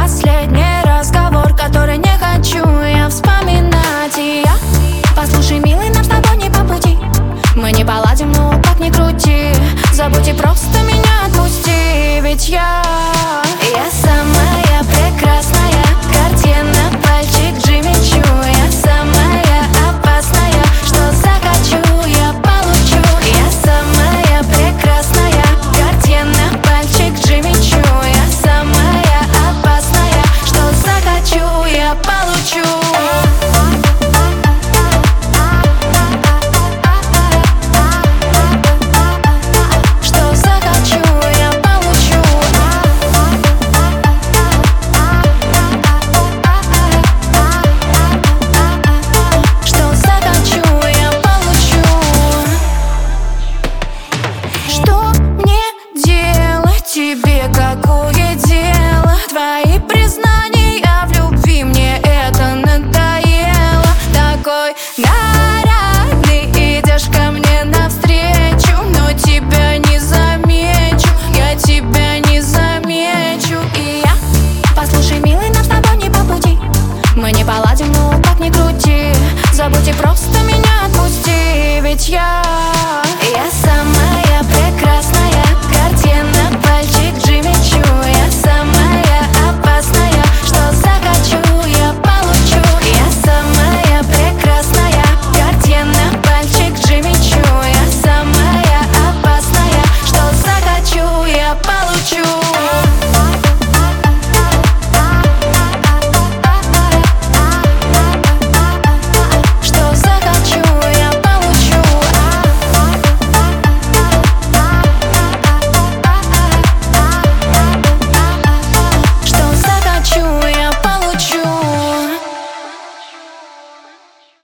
последний разговор, который не хочу я вспоминать. И я, послушай, милый, нам с тобой не по пути. Мы не поладим, ну как ни крути. Забудь и просто меня отпусти. Ведь я самая прекрасная картина, пальчик Джимми Чу. Я самая опасная, что захочу, я получу. Я самая прекрасная картина, пальчик Джимми Чу. Я самая опасная, что захочу, я получу. Тебе какое дело? Твои признания в любви, мне это надоело. Такой нарядный, идешь ко мне навстречу, но тебя не замечу, я тебя не замечу. И я, послушай, милый, нам с тобой не по пути. Мы не поладим, ну как ни крути. Забудь и просто меня отпусти. Ведь я